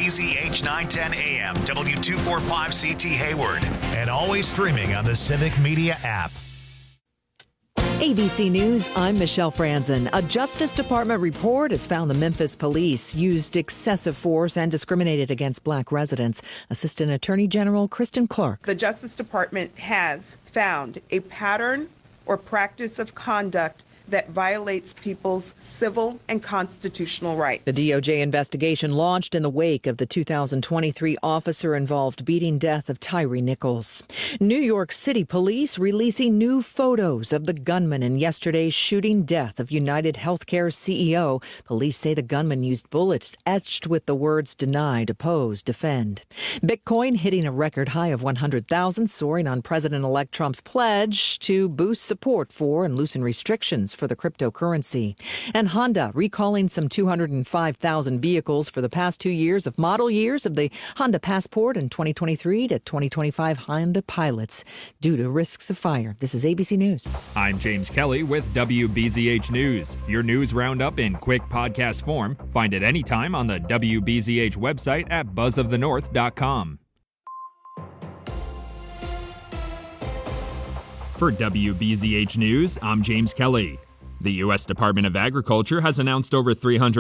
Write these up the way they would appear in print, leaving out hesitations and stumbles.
WBZH 910 AM, W245CT Hayward, and always streaming on the Civic Media app. ABC News, I'm Michelle Franzen. A Justice Department report has found the Memphis police used excessive force and discriminated against black residents. Assistant Attorney General Kristen Clark. The Justice Department has found a pattern or practice of conduct that violates people's civil and constitutional rights. The DOJ investigation launched in the wake of the 2023 officer-involved beating death of Tyree Nichols. New York City police releasing new photos of the gunman in yesterday's shooting death of United Healthcare CEO. Police say the gunman used bullets etched with the words deny, depose, defend. Bitcoin hitting a record high of 100,000, soaring on President-elect Trump's pledge to boost support for and loosen restrictions for the cryptocurrency. And Honda recalling some 205,000 vehicles for the past 2 years of model years of the Honda Passport and 2023 to 2025 Honda Pilots due to risks of fire. This is ABC News. I'm James Kelly with WBZH News. Your news roundup in quick podcast form. Find it anytime on the WBZH website at buzzofthenorth.com. For WBZH News, I'm James Kelly. The U.S. Department of Agriculture has announced over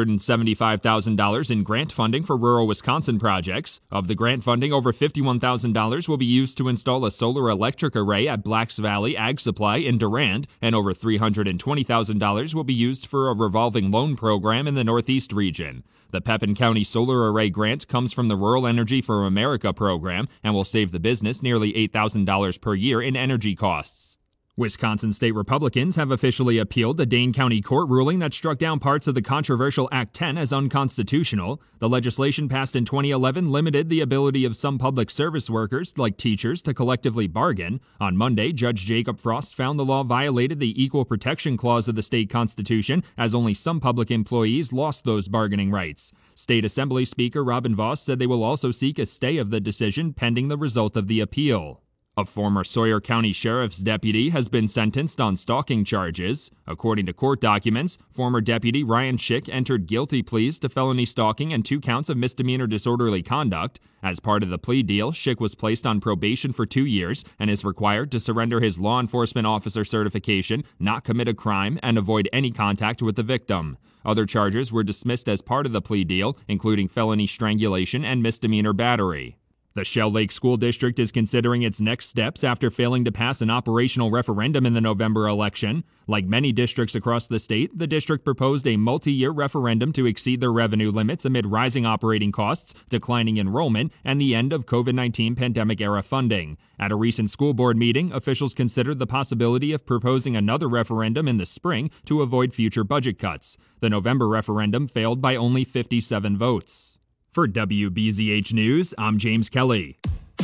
$375,000 in grant funding for rural Wisconsin projects. Of the grant funding, over $51,000 will be used to install a solar electric array at Blacks Valley Ag Supply in Durand, and over $320,000 will be used for a revolving loan program in the Northeast region. The Pepin County Solar Array grant comes from the Rural Energy for America program and will save the business nearly $8,000 per year in energy costs. Wisconsin state Republicans have officially appealed the Dane County court ruling that struck down parts of the controversial Act 10 as unconstitutional. The legislation passed in 2011 limited the ability of some public service workers, like teachers, to collectively bargain. On Monday, Judge Jacob Frost found the law violated the Equal Protection Clause of the state constitution, as only some public employees lost those bargaining rights. State Assembly Speaker Robin Vos said they will also seek a stay of the decision pending the result of the appeal. A former Sawyer County Sheriff's deputy has been sentenced on stalking charges. According to court documents, former Deputy Ryan Schick entered guilty pleas to felony stalking and 2 counts of misdemeanor disorderly conduct. As part of the plea deal, Schick was placed on probation for 2 years and is required to surrender his law enforcement officer certification, not commit a crime, and avoid any contact with the victim. Other charges were dismissed as part of the plea deal, including felony strangulation and misdemeanor battery. The Shell Lake School District is considering its next steps after failing to pass an operational referendum in the November election. Like many districts across the state, the district proposed a multi-year referendum to exceed their revenue limits amid rising operating costs, declining enrollment, and the end of COVID-19 pandemic-era funding. At a recent school board meeting, officials considered the possibility of proposing another referendum in the spring to avoid future budget cuts. The November referendum failed by only 57 votes. For WBZH News, I'm James Kelly.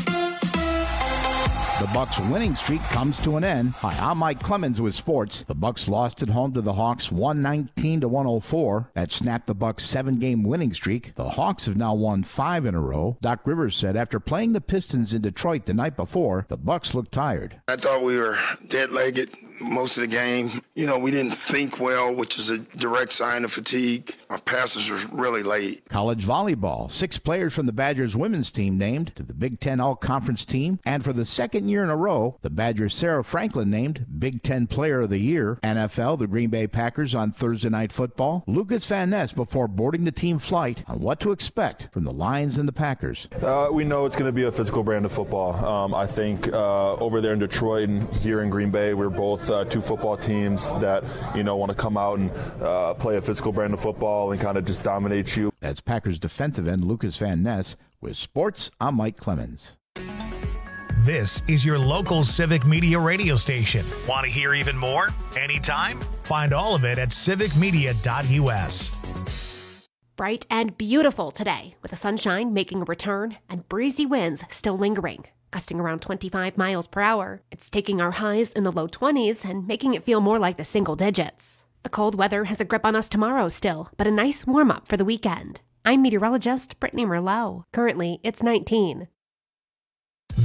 The Bucks' winning streak comes to an end. Hi, I'm Mike Clemens with sports. The Bucks lost at home to the Hawks 119-104. That snapped the Bucks' 7-game winning streak. The Hawks have now won 5 in a row. Doc Rivers said after playing the Pistons in Detroit the night before, the Bucks looked tired. I thought we were dead-legged most of the game. We didn't think well, which is a direct sign of fatigue. Our passes were really late. College volleyball. 6 players from the Badgers women's team named to the Big Ten All-Conference team. And for the second year in a row, the Badgers' Sarah Franklin named Big Ten Player of the Year. NFL, the Green Bay Packers on Thursday Night Football. Lucas Van Ness before boarding the team flight on what to expect from the Lions and the Packers. We know it's going to be a physical brand of football. I think over there in Detroit and here in Green Bay, we're both 2 football teams that, want to come out and play a physical brand of football and kind of just dominate you. That's Packers defensive end Lucas Van Ness. With sports, I'm Mike Clemens. This is your local Civic Media radio station. Want to hear even more? Anytime? Find all of it at civicmedia.us. Bright and beautiful today, with the sunshine making a return and breezy winds still lingering, gusting around 25 miles per hour. It's taking our highs in the low 20s and making it feel more like the single digits. The cold weather has a grip on us tomorrow still, but a nice warm-up for the weekend. I'm meteorologist Brittany Merlot. Currently, it's 19.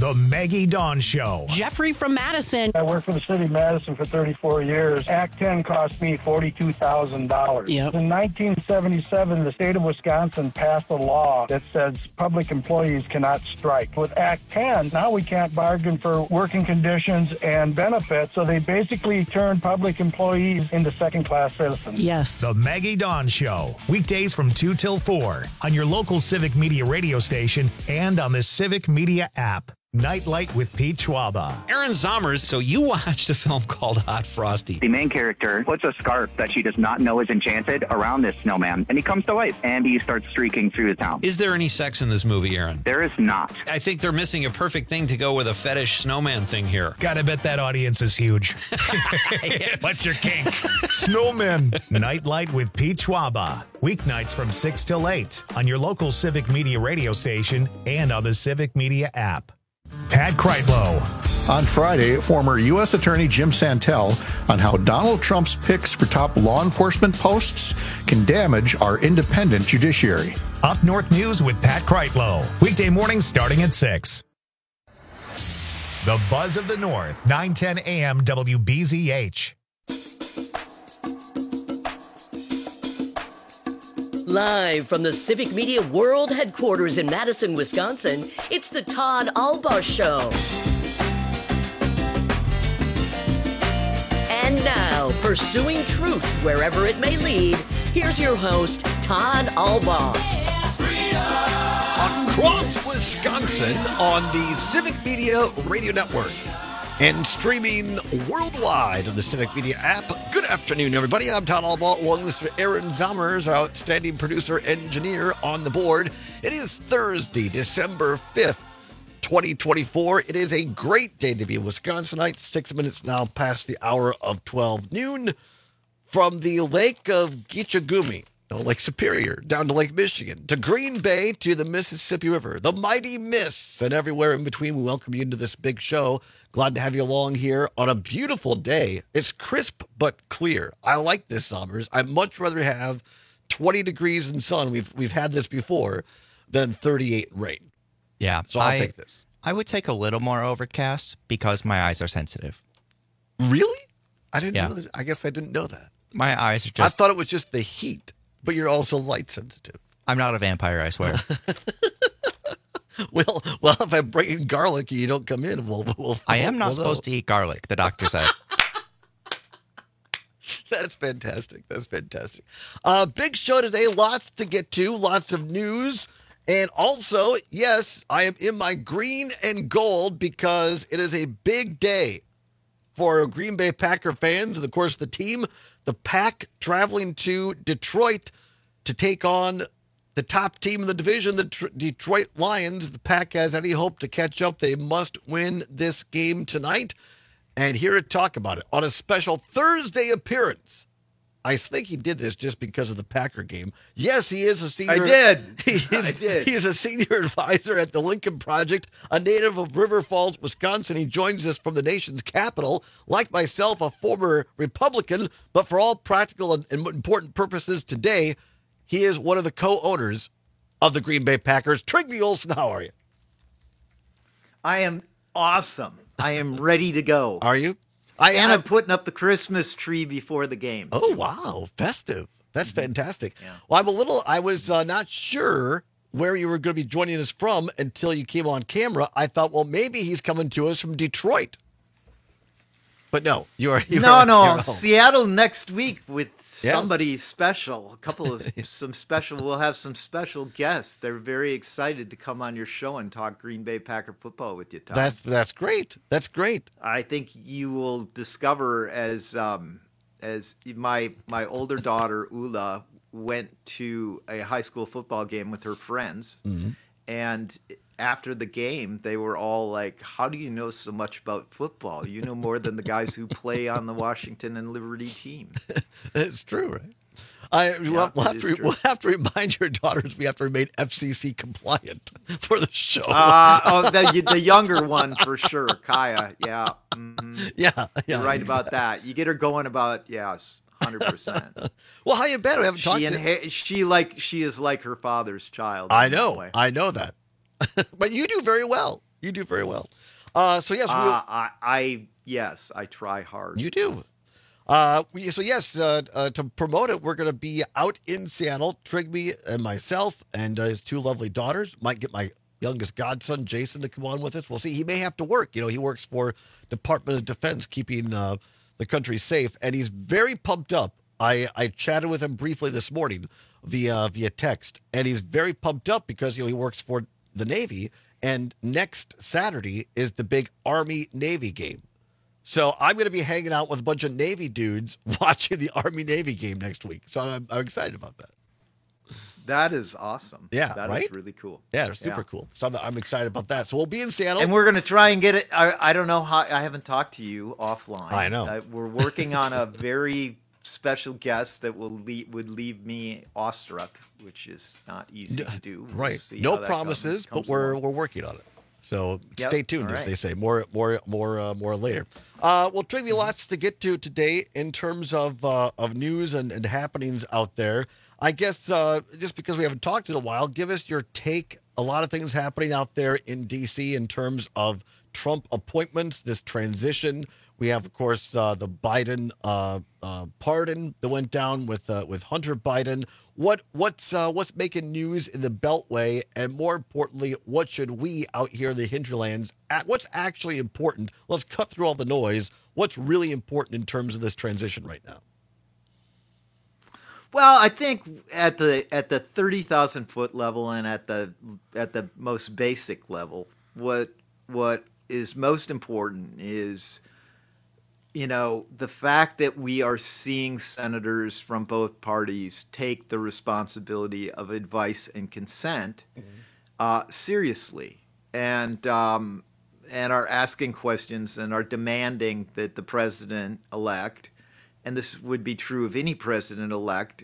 The Maggie Dawn Show. Jeffrey from Madison. I worked for the city of Madison for 34 years. Act 10 cost me $42,000. Yep. In 1977, the state of Wisconsin passed a law that says public employees cannot strike. With Act 10, now we can't bargain for working conditions and benefits, so they basically turned public employees into second-class citizens. Yes. The Maggie Dawn Show. Weekdays from 2 till 4 on your local Civic Media radio station and on the Civic Media app. Nightlight with Pete Schwaba. Aaron Zommers, so you watched a film called Hot Frosty. The main character puts a scarf that she does not know is enchanted around this snowman, and he comes to life, and he starts streaking through the town. Is there any sex in this movie, Aaron? There is not. I think they're missing a perfect thing to go with a fetish snowman thing here. Gotta bet that audience is huge. What's your kink? Snowmen. Nightlight with Pete Schwaba. Weeknights from 6 till 8 on your local Civic Media radio station and on the Civic Media app. Pat Kreitlow. On Friday, former U.S. Attorney Jim Santel on how Donald Trump's picks for top law enforcement posts can damage our independent judiciary. Up North News with Pat Kreitlow. Weekday mornings starting at 6. The Buzz of the North, 9:10 a.m. WBZH. Live from the Civic Media World Headquarters in Madison, Wisconsin, it's the Todd Albaugh Show. And now, pursuing truth wherever it may lead, here's your host, Todd Albaugh. Across Wisconsin on the Civic Media Radio Network and streaming worldwide on the Civic Media app. Good afternoon, everybody. I'm Todd Albaugh, along with Mr. Aaron Zommers, our outstanding producer-engineer on the board. It is Thursday, December 5th, 2024. It is a great day to be a Wisconsinite. 6 minutes now past the hour of 12 noon. From the Lake of Gitchagumi, Lake Superior, down to Lake Michigan, to Green Bay, to the Mississippi River, the mighty mists, and everywhere in between, we welcome you into this big show. Glad to have you along here on a beautiful day. It's crisp but clear. I like this, Zommers. I'd much rather have 20 degrees in sun, we've had this before, than 38 rain. Yeah. So I'll take this. I would take a little more overcast because my eyes are sensitive. Really? I didn't know that. I guess I didn't know that. My eyes are just... I thought it was just the heat. But you're also light sensitive. I'm not a vampire, I swear. Well, if I bring in garlic and you don't come in, I am not supposed to eat garlic, the doctor said. That's fantastic. That's fantastic. Big show today. Lots to get to. Lots of news. And also, yes, I am in my green and gold because it is a big day for Green Bay Packer fans. And, of course, the team, the Pack, traveling to Detroit to take on the top team in the division, the Detroit Lions. If the Pack has any hope to catch up, they must win this game tonight. And here to talk about it on a special Thursday appearance. I think he did this just because of the Packer game. Yes, he is a senior. I did. He is a senior advisor at the Lincoln Project, a native of River Falls, Wisconsin. He joins us from the nation's capital. Like myself, a former Republican, but for all practical and important purposes today, he is one of the co-owners of the Green Bay Packers. Trygve Olsen, how are you? I am awesome. I am ready to go. Are you? I'm putting up the Christmas tree before the game. Oh, wow. Festive. That's fantastic. Yeah. Well, I was not sure where you were going to be joining us from until you came on camera. I thought, well, maybe he's coming to us from Detroit. But no, you're Seattle next week with somebody special. We'll have some special guests. They're very excited to come on your show and talk Green Bay Packer football with you, Tom. That's great. That's great. I think you will discover as my older daughter Ula went to a high school football game with her friends, and after the game, they were all like, how do you know so much about football? You know more than the guys who play on the Washington and Liberty team. It's true, right? We'll have to remind your daughters we have to remain FCC compliant for the show. The younger one for sure, Kaya. Yeah. Mm-hmm. Yeah. You're right about that. You get her going about, 100%. Well, how you been? We haven't talked to She is like her father's child. I know that. But you do very well. You do very well. Yes, I try hard. You do. To promote it, we're going to be out in Seattle. Trigby and myself and his two lovely daughters. Might get my youngest godson, Jason, to come on with us. We'll see. He may have to work. He works for Department of Defense, keeping the country safe, and he's very pumped up. I chatted with him briefly this morning via text, and he's very pumped up because he works for the Navy, and next Saturday is the big Army-Navy game. So I'm going to be hanging out with a bunch of Navy dudes watching the Army-Navy game next week. So I'm excited about that. That is awesome. Yeah, that right? is really cool. Yeah, they're super cool. So I'm excited about that. So we'll be in Seattle. And we're going to try and get it. I don't know how. I haven't talked to you offline. I know. We're working on a very special guest that would leave me awestruck, which is not easy to do. We'll right. see No how that promises, comes but we're along. working on it. So Yep. stay tuned, All as right. they say. More later. Well, Trivia, lots to get to today in terms of news and happenings out there. I guess just because we haven't talked in a while, give us your take. A lot of things happening out there in D.C. in terms of Trump appointments, this transition. We have, of course, the Biden pardon that went down with Hunter Biden. What's making news in the Beltway, and more importantly, what should we out here in the hinterlands? What's actually important? Let's cut through all the noise. What's really important in terms of this transition right now? Well, I think at the 30,000 foot level and at the most basic level, what is most important is, the fact that we are seeing senators from both parties take the responsibility of advice and consent seriously, and are asking questions and are demanding that the president-elect, and this would be true of any president-elect,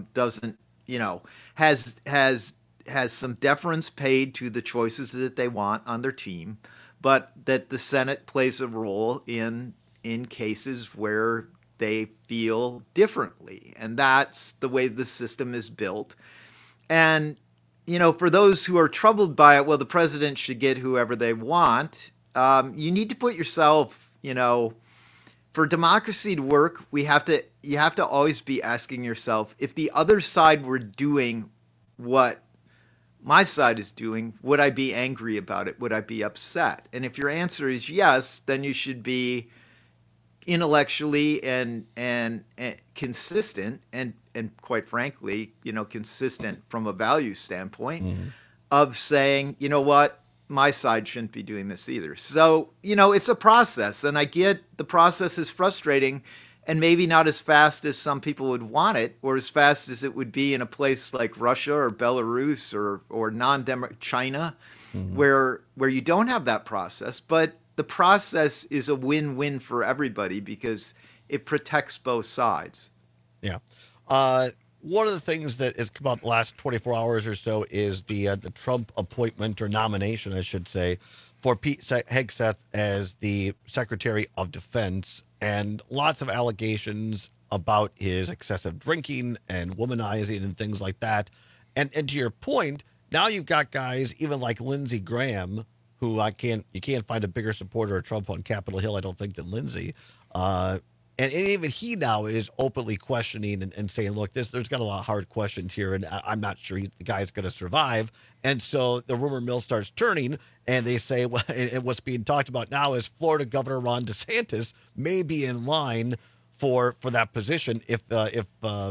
has some deference paid to the choices that they want on their team, but that the Senate plays a role in cases where they feel differently. And that's the way the system is built. And, for those who are troubled by it, well, the president should get whoever they want. You need to put yourself, for democracy to work, you have to always be asking yourself, if the other side were doing what my side is doing, would I be angry about it? Would I be upset? And if your answer is yes, then you should be intellectually and consistent and quite frankly, consistent from a value standpoint of saying, you know what? My side shouldn't be doing this either. So, it's a process, and I get the process is frustrating and maybe not as fast as some people would want it, or as fast as it would be in a place like Russia or Belarus or non-democratic China, where you don't have that process. But the process is a win-win for everybody because it protects both sides. Yeah. One of the things that has come out the last 24 hours or so is the Trump appointment, or nomination, I should say, for Pete Hegseth as the Secretary of Defense, and lots of allegations about his excessive drinking and womanizing and things like that. And to your point, now you've got guys even like Lindsey Graham, who you can't find a bigger supporter of Trump on Capitol Hill, I don't think, than Lindsey. And even he now is openly questioning and saying, look, there's got a lot of hard questions here, and I'm not sure the guy's going to survive. And so the rumor mill starts turning, and they say, well, and what's being talked about now is Florida Governor Ron DeSantis may be in line for that position if Pete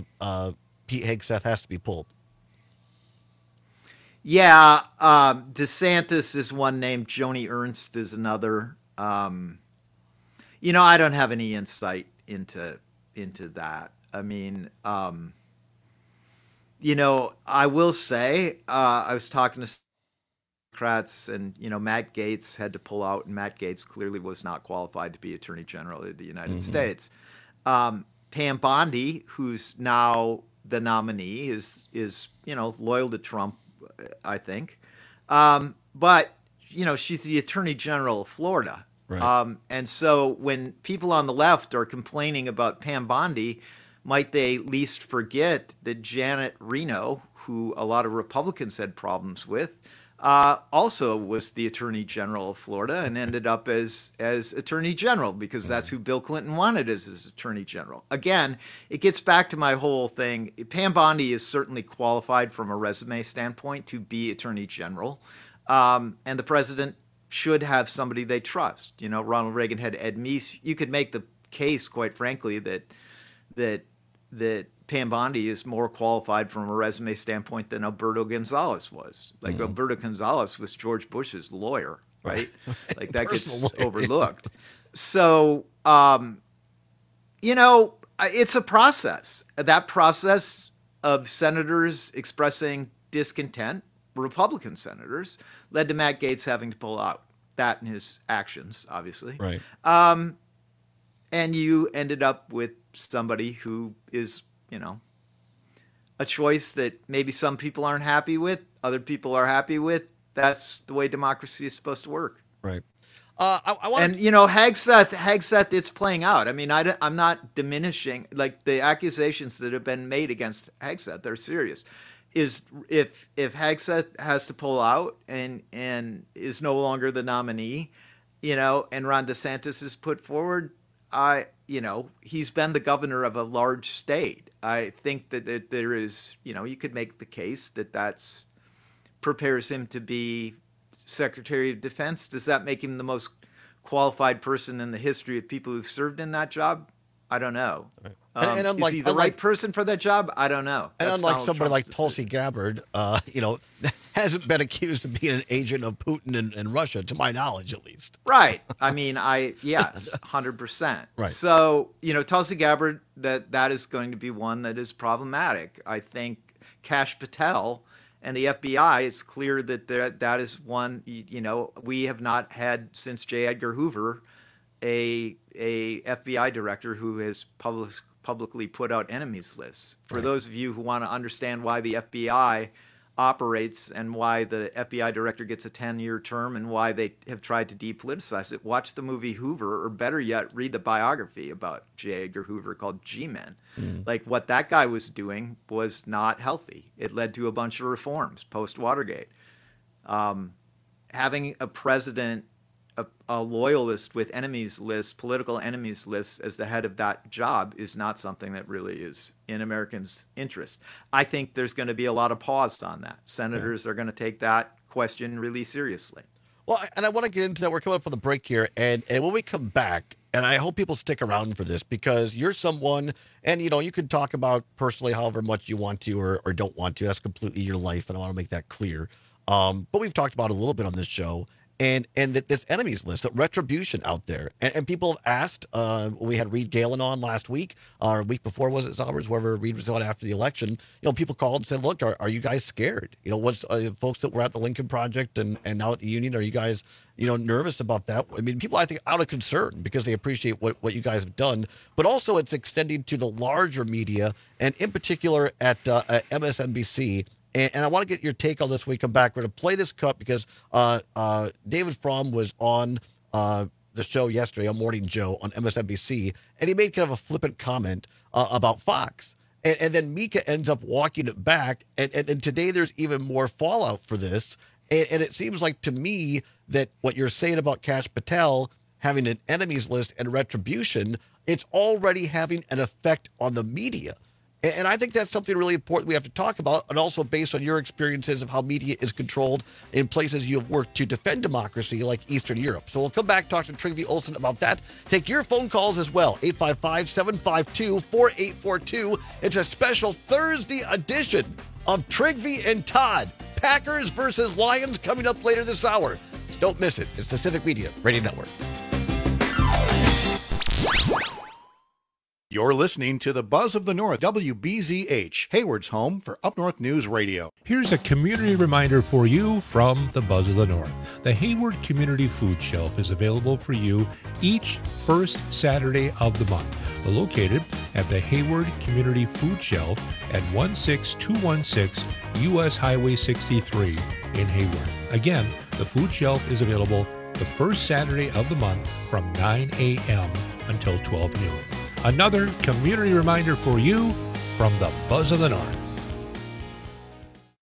Hegseth has to be pulled. Yeah, DeSantis is one name. Joni Ernst is another. I don't have any insight into that. I mean, I will say I was talking to Democrats, and Matt Gaetz had to pull out, and Matt Gaetz clearly was not qualified to be Attorney General of the United States. Pam Bondi, who's now the nominee, is loyal to Trump, I think, but she's the Attorney General of Florida. Right. And so when people on the left are complaining about Pam Bondi, might they at least forget that Janet Reno, who a lot of Republicans had problems with, also was the Attorney General of Florida and ended up as Attorney General because that's who Bill Clinton wanted as his Attorney General. Again, it gets back to my whole thing. Pam Bondi is certainly qualified from a resume standpoint to be Attorney General, and the president should have somebody they trust. You know, Ronald Reagan had Ed Meese. You could make the case, quite frankly, that Pam Bondi is more qualified from a resume standpoint than Alberto Gonzales was. Like Alberto Gonzales was George Bush's lawyer, right? Like that gets overlooked. So, you know, it's a process. That process of senators expressing discontent, Republican senators, led to Matt Gaetz having to pull out. That and his actions, obviously. Right. And you ended up with somebody who is, you know, a choice that maybe some people aren't happy with, other people are happy with. That's the way democracy is supposed to work. Right. I want and, you know, Hegseth, it's playing out. I mean, I'm not diminishing, like, the accusations that have been made against Hegseth. They're serious. If Hegseth has to pull out and is no longer the nominee, you know, and Ron DeSantis is put forward, you know, he's been the governor of a large state. I think that there is, you know, you could make the case that that's prepares him to be Secretary of Defense. Does that make him the most qualified person in the history of people who've served in that job? I don't know. Right. And unlike, is he the right person for that job? I don't know. And unlike somebody like Tulsi Gabbard, you know, hasn't been accused of being an agent of Putin and Russia, to my knowledge, at least. Right. I mean, yes, 100%. Right. So, you know, Tulsi Gabbard, that is going to be one that is problematic. I think Kash Patel and the FBI, it's clear that that is one, you know, we have not had since J. Edgar Hoover a FBI director who has publicly put out enemies lists. For those of you who want to understand why the FBI operates and why the FBI director gets a 10-year term and why they have tried to depoliticize it, watch the movie Hoover, or better yet, read the biography about J. Edgar Hoover called G-Men. Like, what that guy was doing was not healthy. It led to a bunch of reforms post-Watergate. Having a president, a loyalist with enemies lists, political enemies lists as the head of that job is not something that really is in Americans' interest. I think there's going to be a lot of pause on that. Senators are going to take that question really seriously. Well, and I want to get into that. We're coming up on the break here. And when we come back, and I hope people stick around for this, because you're someone, and, you know, you can talk about personally however much you want to or don't want to. That's completely your life, and I want to make that clear. But we've talked about it a little bit on this show. And this enemies list, retribution out there. And people have asked, we had Reed Galen on last week, or a week before, was it, Sommers, wherever Reed was on after the election. You know, people called and said, look, are you guys scared? You know, what's folks that were at the Lincoln Project and now at the Union, are you guys, you know, nervous about that? I mean, people, I think, out of concern because they appreciate what you guys have done. But also it's extending to the larger media, and in particular at MSNBC. And I want to get your take on this when we come back. We're going to play this cut because David Fromm was on the show yesterday on Morning Joe on MSNBC, and he made kind of a flippant comment about Fox. And then Mika ends up walking it back. And today there's even more fallout for this. And it seems like to me that what you're saying about Kash Patel having an enemies list and retribution, it's already having an effect on the media. And I think that's something really important we have to talk about, and also based on your experiences of how media is controlled in places you have worked to defend democracy like Eastern Europe. So we'll come back, talk to Trygve Olsen about that. Take your phone calls as well, 855-752-4842. It's a special Thursday edition of Trygve and Todd. Packers versus Lions coming up later this hour. So don't miss it. It's the Civic Media Radio Network. You're listening to the Buzz of the North, WBZH, Hayward's home for Up North News Radio. Here's a community reminder for you from the Buzz of the North. The Hayward Community Food Shelf is available for you each first Saturday of the month. Located at the Hayward Community Food Shelf at 16216 U.S. Highway 63 in Hayward. Again, the food shelf is available the first Saturday of the month from 9 a.m. until 12 noon. Another community reminder for you from the Buzz of the North.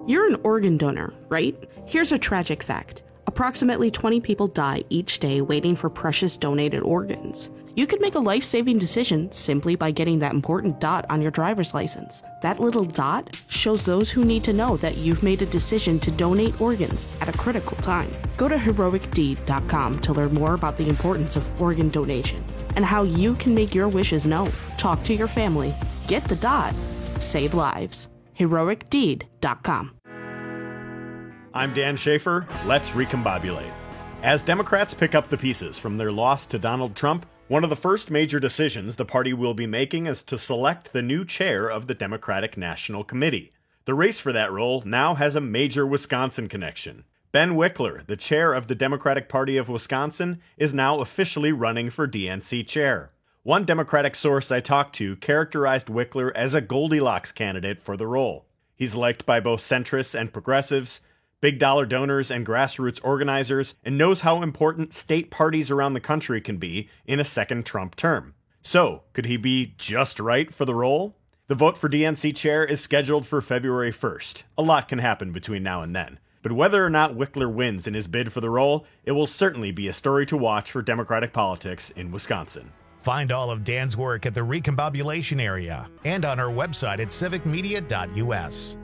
You're an organ donor, right? Here's a tragic fact. Approximately 20 people die each day waiting for precious donated organs. You could make a life-saving decision simply by getting that important dot on your driver's license. That little dot shows those who need to know that you've made a decision to donate organs at a critical time. Go to heroicdeed.com to learn more about the importance of organ donation and how you can make your wishes known. Talk to your family. Get the dot. Save lives. heroicdeed.com. I'm Dan Schaefer. Let's recombobulate. As Democrats pick up the pieces from their loss to Donald Trump, one of the first major decisions the party will be making is to select the new chair of the Democratic National Committee. The race for that role now has a major Wisconsin connection. Ben Wickler, the chair of the Democratic Party of Wisconsin, is now officially running for DNC chair. One Democratic source I talked to characterized Wickler as a Goldilocks candidate for the role. He's liked by both centrists and progressives, big dollar donors and grassroots organizers, and knows how important state parties around the country can be in a second Trump term. So, could he be just right for the role? The vote for DNC chair is scheduled for February 1st. A lot can happen between now and then. But whether or not Wickler wins in his bid for the role, it will certainly be a story to watch for Democratic politics in Wisconsin. Find all of Dan's work at the Recombobulation area and on our website at civicmedia.us.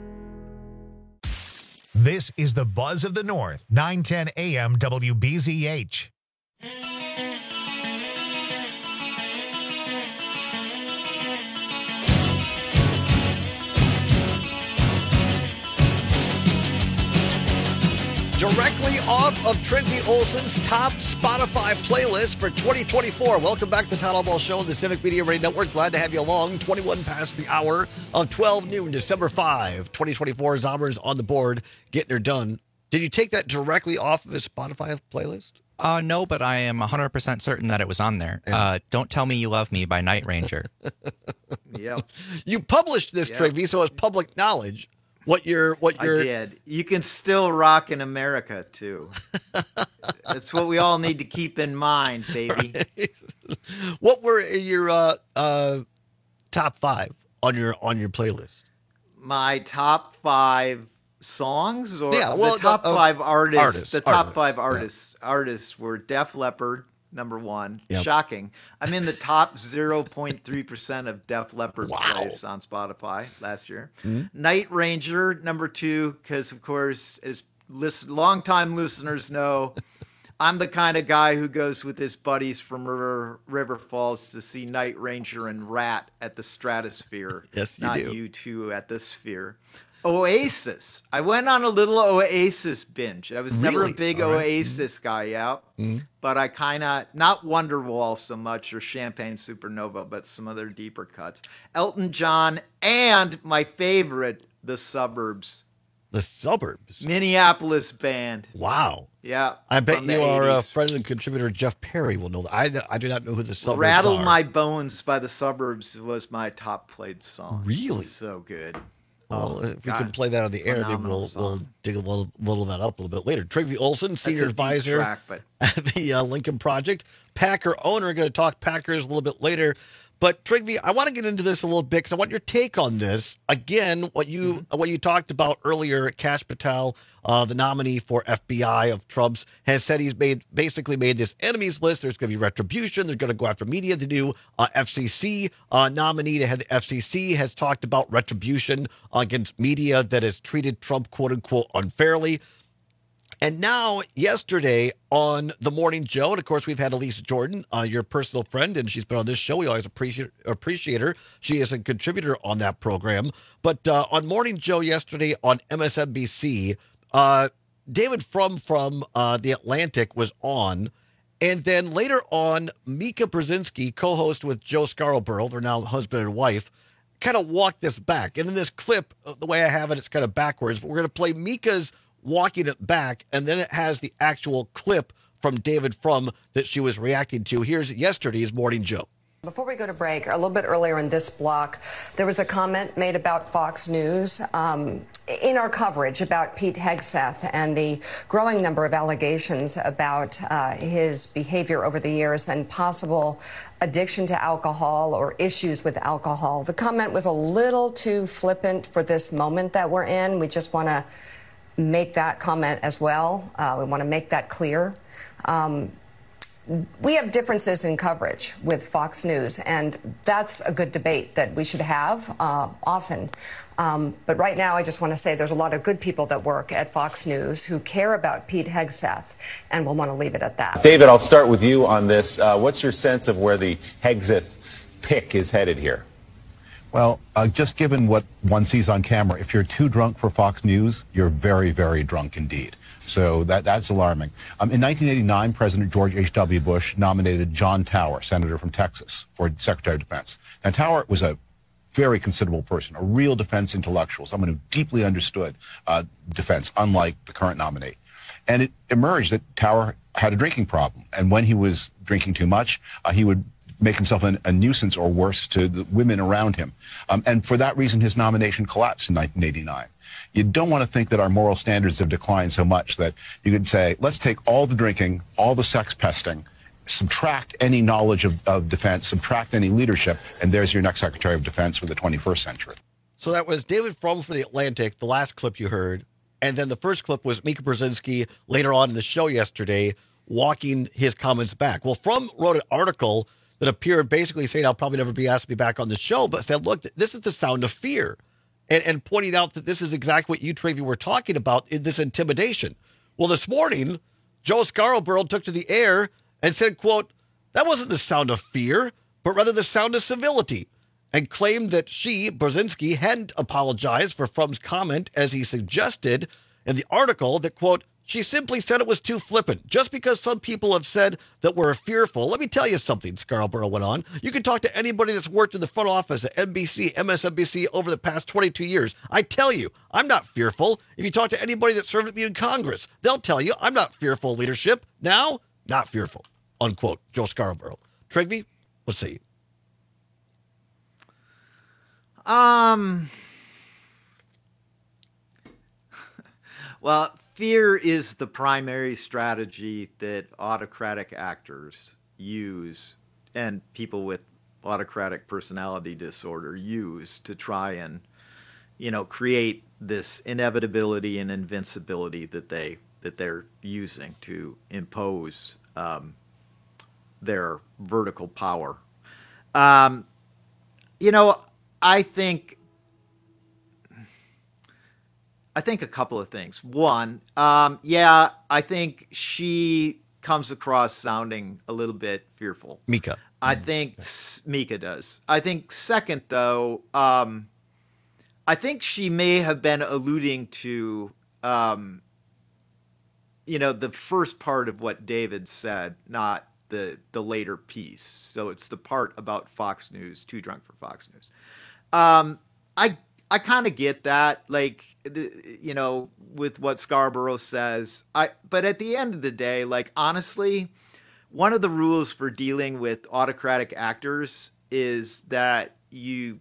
This is the Buzz of the North, 910 AM WBZH. Directly off of Trygve Olson's top Spotify playlist for 2024. Welcome back to the Todd Albaugh Show on the Civic Media Radio Network. Glad to have you along. 21 past the hour of 12 noon, December 5, 2024. Zombers on the board, getting her done. Did you take that directly off of his Spotify playlist? No, but I am 100% certain that it was on there. Yeah. Don't Tell Me You Love Me by Night Ranger. Yep. You published this, Trygve, so it's public knowledge. What you're I did. You can still rock in America too. That's what we all need to keep in mind, baby. Right. What were your top 5 on your playlist? My top 5 songs, or the top 5 artists. The top 5 artists. Artists were Def Leppard, number 1. Yep. Shocking. I'm in the top 0.3% of Def Leppard plays on Spotify last year. Mm-hmm. Night Ranger, number 2, because, of course, as longtime listeners know, I'm the kind of guy who goes with his buddies from River Falls to see Night Ranger and Rat at the Stratosphere. Yes, you not do. You two at the Sphere. Oasis. I went on a little Oasis binge. I was never a big Oasis guy out, but I kind of, not Wonderwall so much or Champagne Supernova, but some other deeper cuts. Elton John and my favorite, The Suburbs. The Suburbs? Minneapolis band. Wow. Yeah. I bet from you the our 80s. friend and contributor Jeff Perry will know that. I do not know who The Suburbs Rattle are. My Bones by The Suburbs was my top played song. Really? So good. Well, if we can play that on the air, maybe we'll dig a little of that up a little bit later. Trygve Olson, senior advisor at the Lincoln Project. Packer owner, going to talk Packers a little bit later. But Trygve, I want to get into this a little bit because I want your take on this. Again, what you talked about earlier, Kash Patel, the nominee for FBI of Trump's, has said he's basically made this enemies list. There's going to be retribution. They're going to go after media. The new FCC nominee to head the FCC has talked about retribution against media that has treated Trump, quote unquote, unfairly. And now, yesterday on The Morning Joe, and of course, we've had Elisa Jordan, your personal friend, and she's been on this show. We always appreciate her. She is a contributor on that program. But on Morning Joe yesterday on MSNBC, David from The Atlantic was on. And then later on, Mika Brzezinski, co-host with Joe Scarborough, they're now husband and wife, kind of walked this back. And in this clip, the way I have it, it's kind of backwards. But we're going to play Mika's walking it back, and then it has the actual clip from David Frum that she was reacting to. Here's yesterday's Morning Joe. Before we go to break, a little bit earlier in this block, there was a comment made about Fox News. in our coverage about Pete Hegseth and the growing number of allegations about his behavior over the years and possible addiction to alcohol or issues with alcohol, the comment was a little too flippant for this moment that we're in. We just want to make that comment as well. We want to make that clear. We have differences in coverage with Fox News, and that's a good debate that we should have often. But right now, I just want to say there's a lot of good people that work at Fox News who care about Pete Hegseth, and we'll want to leave it at that. David, I'll start with you on this. What's your sense of where the Hegseth pick is headed here? Well, just given what one sees on camera, if you're too drunk for Fox News, you're very, very drunk indeed. So that's alarming. In 1989, President George H.W. Bush nominated John Tower, senator from Texas, for Secretary of Defense. Now, Tower was a very considerable person, a real defense intellectual, someone who deeply understood defense, unlike the current nominee. And it emerged that Tower had a drinking problem. And when he was drinking too much, he would make himself a nuisance or worse to the women around him. And for that reason, his nomination collapsed in 1989. You don't want to think that our moral standards have declined so much that you could say, let's take all the drinking, all the sex pesting, subtract any knowledge of defense, subtract any leadership, and there's your next Secretary of Defense for the 21st century. So that was David Frum for The Atlantic, the last clip you heard. And then the first clip was Mika Brzezinski later on in the show yesterday, walking his comments back. Well, Frum wrote an article that appeared basically saying I'll probably never be asked to be back on the show, but said, look, this is the sound of fear. And pointing out that this is exactly what you, Travi, were talking about in this intimidation. Well, this morning, Joe Scarborough took to the air and said, quote, that wasn't the sound of fear, but rather the sound of civility, and claimed that she, Brzezinski, hadn't apologized for Frum's comment as he suggested in the article that, quote, she simply said it was too flippant. Just because some people have said that we're fearful. Let me tell you something, Scarborough went on. You can talk to anybody that's worked in the front office at NBC, MSNBC over the past 22 years. I tell you, I'm not fearful. If you talk to anybody that served with me in Congress, they'll tell you I'm not fearful of leadership. Now, not fearful, unquote, Joe Scarborough. Trigby, let's see. Well, fear is the primary strategy that autocratic actors use and people with autocratic personality disorder use to try and, create this inevitability and invincibility that they're using to impose their vertical power. I think a couple of things. One, I think she comes across sounding a little bit fearful. Mika. I think Mika does. I think second, though, I think she may have been alluding to, the first part of what David said, not the later piece. So it's the part about Fox News, too drunk for Fox News. I kind of get that, with what Scarborough says. But at the end of the day, honestly, one of the rules for dealing with autocratic actors is that the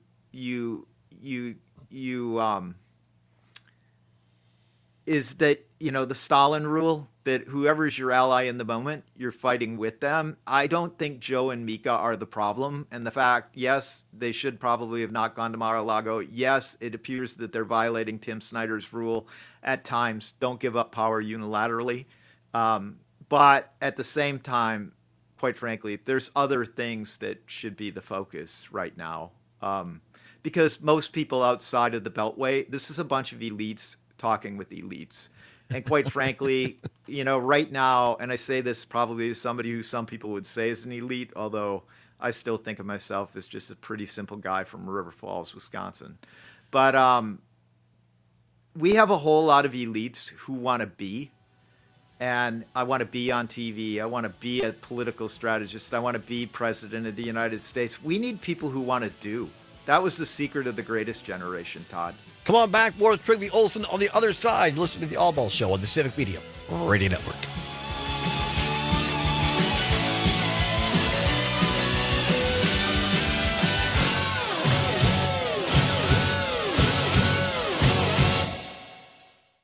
Stalin rule, that whoever's your ally in the moment, you're fighting with them. I don't think Joe and Mika are the problem. And the fact, yes, they should probably have not gone to Mar-a-Lago. Yes, it appears that they're violating Tim Snyder's rule at times. Don't give up power unilaterally. But at the same time, quite frankly, there's other things that should be the focus right now. Because most people outside of the Beltway, this is a bunch of elites talking with elites. And quite frankly, right now, and I say this probably as somebody who some people would say is an elite, although I still think of myself as just a pretty simple guy from River Falls, Wisconsin. But we have a whole lot of elites who want to be, and I want to be on TV. I want to be a political strategist. I want to be president of the United States. We need people who want to do. That was the secret of the greatest generation, Todd. Come on back, more with Trigby Olson on the other side. Listen to the All Ball Show on the Civic Media Radio Network.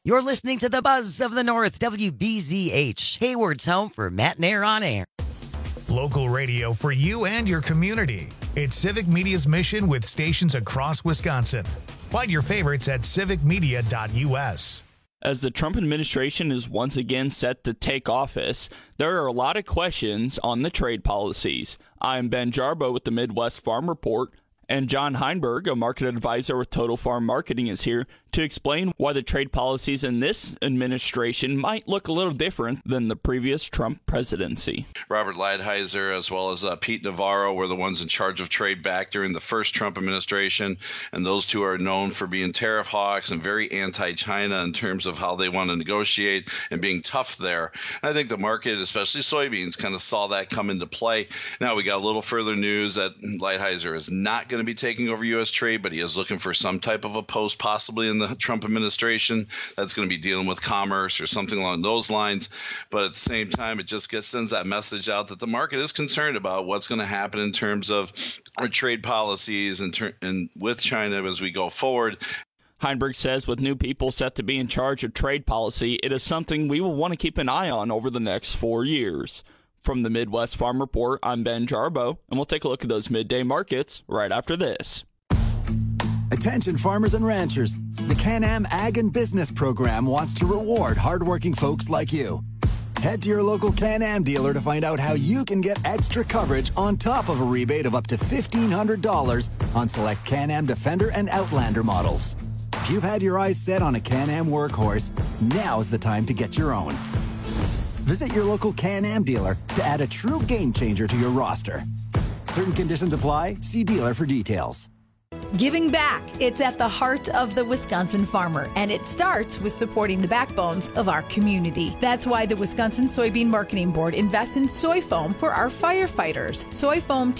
You're listening to the Buzz of the North, WBZH, Hayward's home for Matt and Air on air. Local radio for you and your community. It's Civic Media's mission with stations across Wisconsin. Find your favorites at civicmedia.us. As the Trump administration is once again set to take office, there are a lot of questions on the trade policies. I'm Ben Jarbo with the Midwest Farm Report, and John Heinberg, a market advisor with Total Farm Marketing, is here to explain why the trade policies in this administration might look a little different than the previous Trump presidency. Robert Lighthizer, as well as Pete Navarro, were the ones in charge of trade back during the first Trump administration, and those two are known for being tariff hawks and very anti-China in terms of how they want to negotiate and being tough there. And I think the market, especially soybeans, kind of saw that come into play. Now we got a little further news that Lighthizer is not going to be taking over U.S. trade, but he is looking for some type of a post possibly in the Trump administration that's going to be dealing with commerce or something along those lines. But at the same time, it just sends that message out that the market is concerned about what's going to happen in terms of our trade policies and with China as we go forward. Heinberg says with new people set to be in charge of trade policy, it is something we will want to keep an eye on over the next 4 years. From the Midwest Farm Report, I'm Ben Jarbo, and we'll take a look at those midday markets right after this. Attention farmers and ranchers. The Can-Am Ag and Business Program wants to reward hardworking folks like you. Head to your local Can-Am dealer to find out how you can get extra coverage on top of a rebate of up to $1,500 on select Can-Am Defender and Outlander models. If you've had your eyes set on a Can-Am workhorse, now's the time to get your own. Visit your local Can-Am dealer to add a true game changer to your roster. Certain conditions apply. See dealer for details. Giving back. It's at the heart of the Wisconsin farmer, and it starts with supporting the backbones of our community. That's why the Wisconsin Soybean Marketing Board invests in soy foam for our firefighters. Soy foam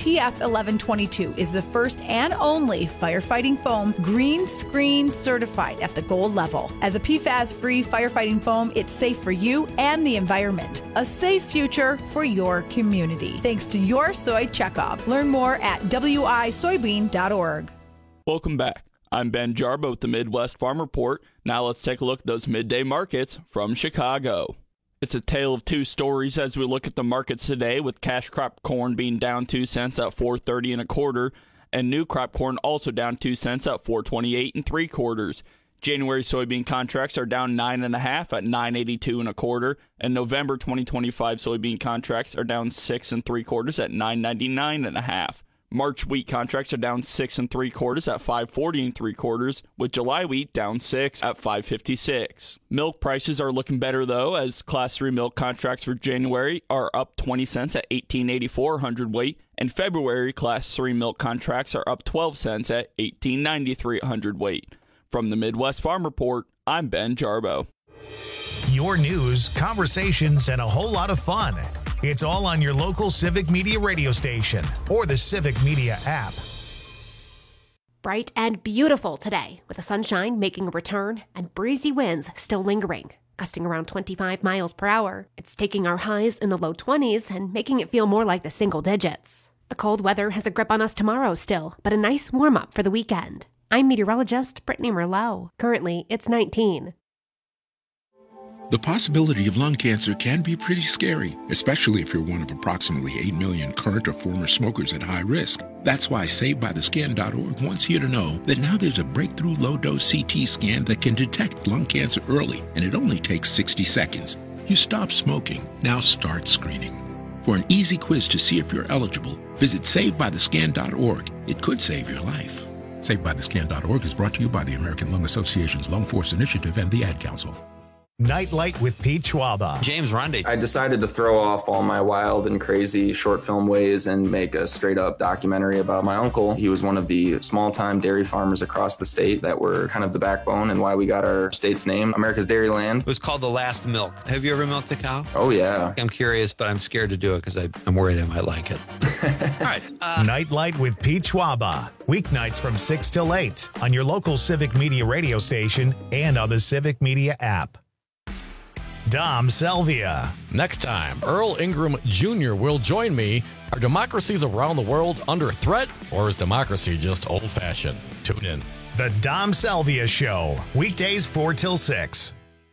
TF1122 is the first and only firefighting foam green screen certified at the gold level. As a PFAS-free firefighting foam, it's safe for you and the environment. A safe future for your community. Thanks to your soy checkoff. Learn more at wisoybean.org. Welcome back. I'm Ben Jarbo with the Midwest Farm Report. Now let's take a look at those midday markets from Chicago. It's a tale of two stories as we look at the markets today, with cash crop corn being down 2 cents at $4.30 1/4, and new crop corn also down 2 cents at $4.28 3/4. January soybean contracts are down 9 1/2 at $9.82 1/4, and November 2025 soybean contracts are down 6 3/4 at $9.99 1/2. March wheat contracts are down 6 3/4 at $5.40 3/4, with July wheat down 6 at $5.56. Milk prices are looking better though, as Class 3 milk contracts for January are up 20 cents at $18.84 hundredweight, and February Class 3 milk contracts are up 12 cents at $18.93 hundredweight. From the Midwest Farm Report, I'm Ben Jarbo. Your news, conversations, and a whole lot of fun. It's all on your local Civic Media radio station or the Civic Media app. Bright and beautiful today, with the sunshine making a return and breezy winds still lingering, gusting around 25 miles per hour. It's taking our highs in the low 20s and making it feel more like the single digits. The cold weather has a grip on us tomorrow still, but a nice warm-up for the weekend. I'm meteorologist Brittany Merlot. Currently, it's 19. The possibility of lung cancer can be pretty scary, especially if you're one of approximately 8 million current or former smokers at high risk. That's why SaveByTheScan.org wants you to know that now there's a breakthrough low-dose CT scan that can detect lung cancer early, and it only takes 60 seconds. You stop smoking, now start screening. For an easy quiz to see if you're eligible, visit SaveByTheScan.org. It could save your life. SaveByTheScan.org is brought to you by the American Lung Association's Lung Force Initiative and the Ad Council. Nightlight with Pete Schwaba. James Rundy. I decided to throw off all my wild and crazy short film ways and make a straight up documentary about my uncle. He was one of the small time dairy farmers across the state that were kind of the backbone and why we got our state's name, America's Dairyland. It was called The Last Milk. Have you ever milked a cow? Oh, yeah. I'm curious, but I'm scared to do it because I'm worried I might like it. All right. Nightlight with Pete Schwaba. Weeknights from 6 till 8 on your local Civic Media radio station and on the Civic Media app. Dom Selvia. Next time, Earl Ingram Jr. will join me. Are democracies around the world under threat, or is democracy just old-fashioned? Tune in. The Dom Selvia Show, weekdays 4 till 6.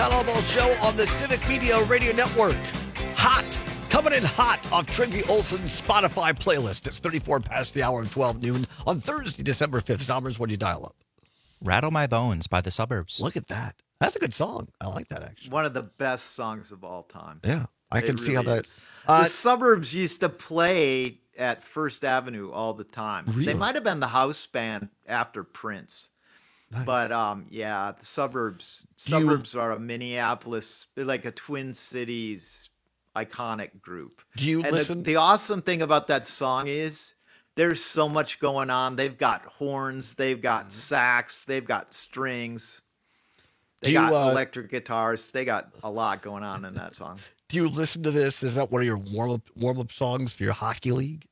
Town Hall Ball Show on the Civic Media Radio Network. Hot. Coming in hot off Trivia Olson's Spotify playlist. It's 34 past the hour of 12 noon on Thursday, December 5th. Zombers, what do you dial up? Rattle My Bones by the Suburbs. Look at that. That's a good song. I like that, actually. One of the best songs of all time. Yeah, I can see how that... The Suburbs used to play at First Avenue all the time. Really? They might have been the house band after Prince. Nice. But, yeah, the Suburbs are a Minneapolis, like a Twin Cities iconic group. Do you listen? The awesome thing about that song is there's so much going on. They've got horns, they've got sax, they've got strings, they got electric guitars. They got a lot going on in that song. Do you listen to this? Is that one of your warm-up songs for your hockey league?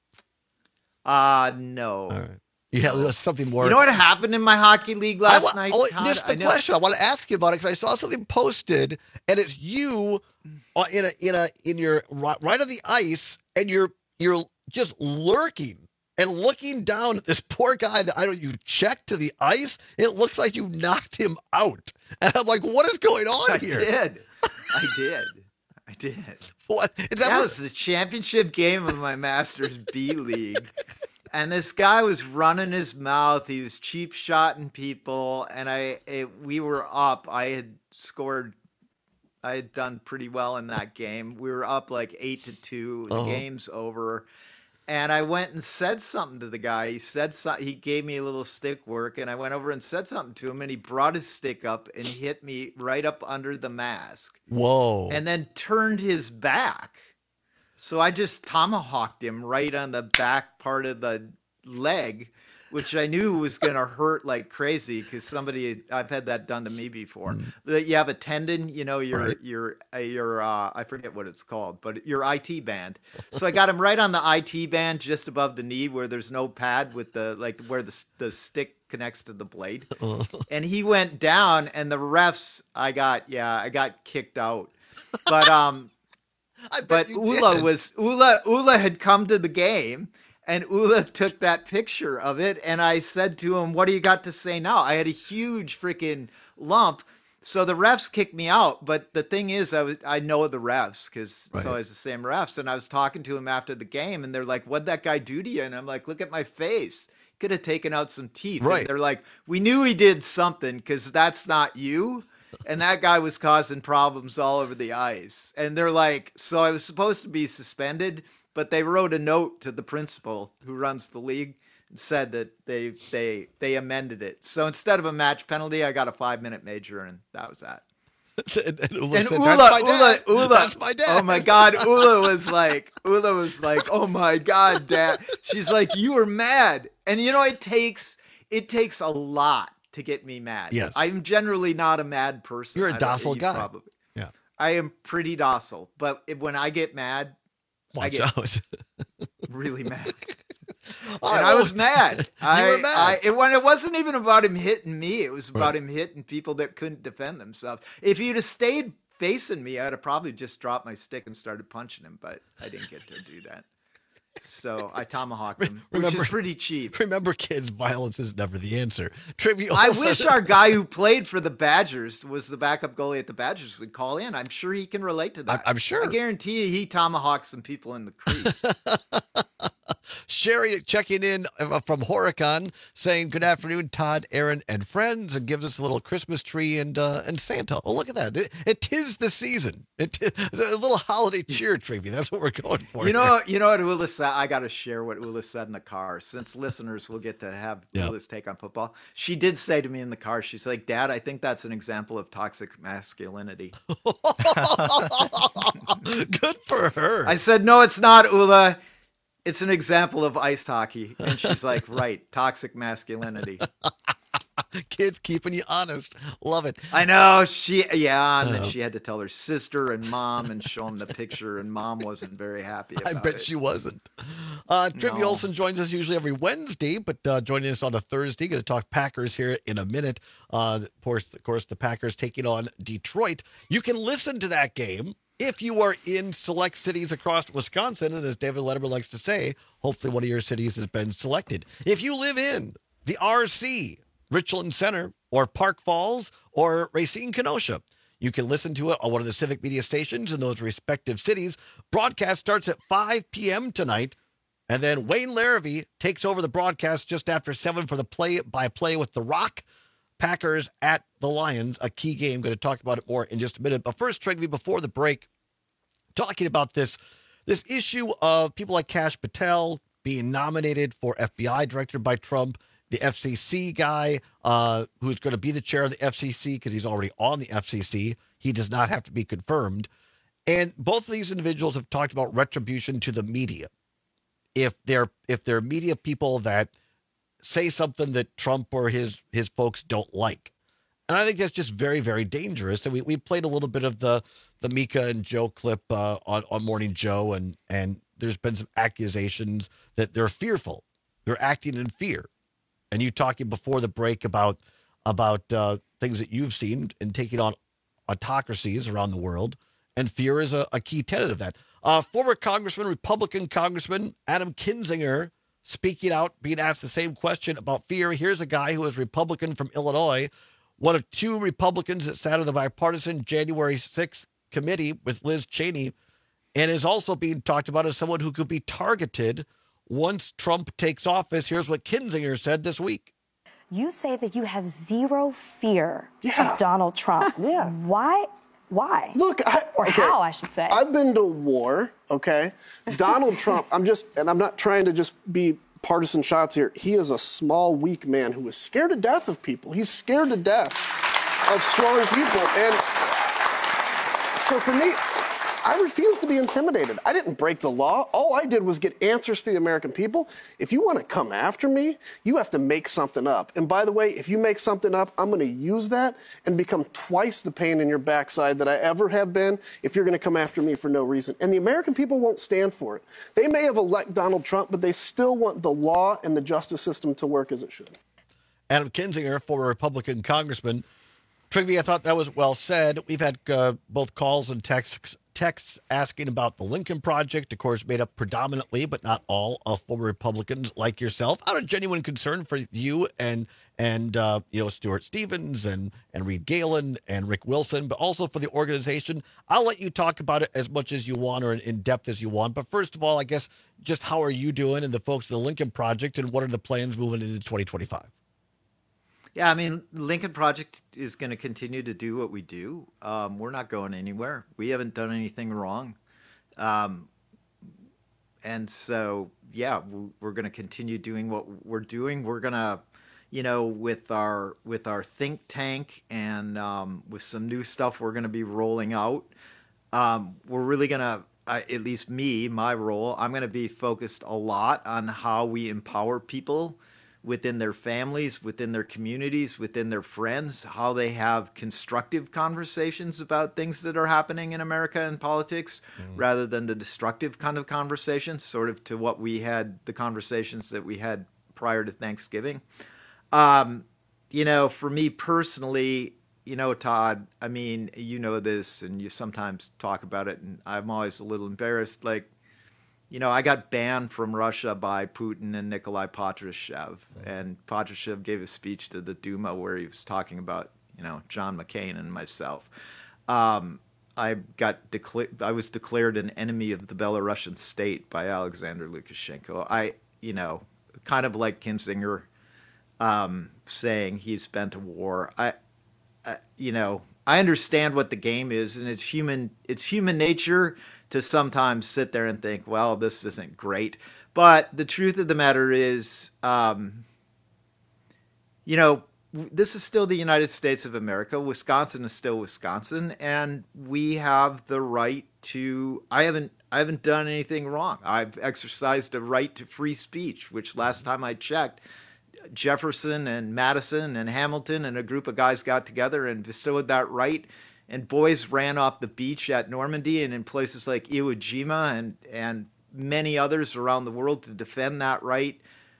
No. All right. Yeah, there's something more. You know what happened in my hockey league last night? This is the question I want to ask you about it because I saw something posted, and it's you in your right on the ice, and you're just lurking and looking down at this poor guy that you checked to the ice. It looks like you knocked him out, and I'm like, what is going on here? I did. What? That was the championship game of my Masters B League. And this guy was running his mouth. He was cheap shotting people. And we were up. I had done pretty well in that game. We were up like 8-2. The game's over. And I went and said something to the guy. He gave me a little stick work, and I went over and said something to him, and he brought his stick up and hit me right up under the mask. Whoa. And then turned his back. So I just tomahawked him right on the back part of the leg, which I knew was going to hurt like crazy because I've had that done to me before. You have a tendon, your I forget what it's called, but your IT band. So I got him right on the IT band just above the knee where there's no pad with where the stick connects to the blade. And he went down, and the refs, I got kicked out. But Ula had come to the game, and Ula took that picture of it, and I said to him, what do you got to say now? I had a huge freaking lump. So the refs kicked me out, but the thing is, I know the refs because it's always the same refs, and I was talking to him after the game, and they're like, what'd that guy do to you? And I'm like, look at my face. Could have taken out some teeth. Right. And they're like, we knew he did something because that's not you. And that guy was causing problems all over the ice. And they're like, so I was supposed to be suspended, but they wrote a note to the principal who runs the league and said that they amended it. So instead of a match penalty, I got a 5-minute major, and that was that. and Ula said, Ula, that's my dad. Oh my God. Ula was like, oh my God, Dad. She's like, you were mad. And it takes a lot to get me mad. Yes. I'm generally not a mad person. You're a docile guy. Probably. Yeah. I am pretty docile, but when I get mad, I get really mad. I was mad. You were mad. It wasn't even about him hitting me. It was about him hitting people that couldn't defend themselves. If he'd have stayed facing me, I'd have probably just dropped my stick and started punching him, but I didn't get to do that. So I tomahawked him, which is pretty cheap. Remember, kids, violence is never the answer. I wish our guy who played for the Badgers was the backup goalie at the Badgers would call in. I'm sure he can relate to that. I'm sure. I guarantee you he tomahawked some people in the crease. Sherry checking in from Horicon saying, good afternoon, Todd, Aaron, and friends, and gives us a little Christmas tree and Santa. Oh, look at that. It is the season. A little holiday cheer, Trevi. That's what we're going for. You know what Ula said? I got to share what Ula said in the car since listeners will get to have Ula's take on football. She did say to me in the car, she's like, Dad, I think that's an example of toxic masculinity. Good for her. I said, no, it's not, Ula. It's an example of ice hockey. And she's like, right, toxic masculinity. Kids keeping you honest. Love it. I know. And then she had to tell her sister and mom and show them the picture, and mom wasn't very happy about it. I bet she wasn't. Trivia Olson joins us usually every Wednesday, but joining us on a Thursday. Going to talk Packers here in a minute. Of course, the Packers taking on Detroit. You can listen to that game if you are in select cities across Wisconsin, and as David Letterman likes to say, hopefully one of your cities has been selected. If you live in the RC, Richland Center, or Park Falls, or Racine Kenosha, You can listen to it on one of the Civic Media stations in those respective cities. Broadcast starts at 5 p.m. tonight, and then Wayne Larrivee takes over the broadcast just after 7 for the play-by-play with The Rock. Packers at the Lions, a key game. Going to talk about it more in just a minute. But first, Trigby, before the break, talking about this issue of people like Kash Patel being nominated for FBI director by Trump, the FCC guy who's going to be the chair of the FCC because he's already on the FCC. He does not have to be confirmed. And both of these individuals have talked about retribution to the media. If they're media people that say something that Trump or his folks don't like. And I think that's just very, very dangerous. And we played a little bit of the Mika and Joe clip on Morning Joe, and there's been some accusations that they're fearful. They're acting in fear. And you talking before the break about things that you've seen and taking on autocracies around the world. And fear is a key tenet of that. Former Republican Congressman Adam Kinzinger speaking out, being asked the same question about fear. Here's a guy who is Republican from Illinois, one of 2 Republicans that sat on the bipartisan January 6th committee with Liz Cheney, and is also being talked about as someone who could be targeted once Trump takes office. Here's what Kinzinger said this week. You say that you have zero fear of Donald Trump. Yeah. Why? Look, how, I should say. I've been to war, okay? Donald Trump, I'm not trying to just be partisan shots here. He is a small, weak man who is scared to death of people. He's scared to death of strong people. And so for me, I refuse to be intimidated. I didn't break the law. All I did was get answers to the American people. If you want to come after me, you have to make something up. And by the way, if you make something up, I'm going to use that and become twice the pain in your backside that I ever have been if you're going to come after me for no reason. And the American people won't stand for it. They may have elected Donald Trump, but they still want the law and the justice system to work as it should. Adam Kinzinger, former Republican congressman. Trigby, I thought that was well said. We've had both calls and texts asking about the Lincoln Project, of course, made up predominantly, but not all, of former Republicans like yourself. Out of genuine concern for you and Stuart Stevens and Reed Galen and Rick Wilson, but also for the organization. I'll let you talk about it as much as you want or in depth as you want. But first of all, I guess, just how are you doing and the folks of the Lincoln Project, and what are the plans moving into 2025? Yeah, I mean, Lincoln Project is going to continue to do what we do. We're not going anywhere. We haven't done anything wrong. And so, yeah, we're going to continue doing what we're doing. We're going to, with our think tank and with some new stuff we're going to be rolling out, we're really going to, at least me, my role, I'm going to be focused a lot on how we empower people within their families, within their communities, within their friends, how they have constructive conversations about things that are happening in America and politics, rather than the destructive kind of conversations, sort of to what we had, the conversations that we had prior to Thanksgiving. For me personally, Todd, I mean, this, and you sometimes talk about it, and I'm always a little embarrassed, I got banned from Russia by Putin and Nikolai Patrushev. And Patrushev gave a speech to the Duma where he was talking about, John McCain and myself. I was declared an enemy of the Belarusian state by Alexander Lukashenko. Kind of like Kinzinger saying he's been to war. I understand what the game is, and it's human nature to sometimes sit there and think, well, this isn't great. But the truth of the matter is, this is still the United States of America. Wisconsin is still Wisconsin, and we have the right to, I haven't done anything wrong. I've exercised a right to free speech, which last time I checked, Jefferson and Madison and Hamilton and a group of guys got together and bestowed that right. And boys ran off the beach at Normandy and in places like Iwo Jima and many others around the world to defend that right.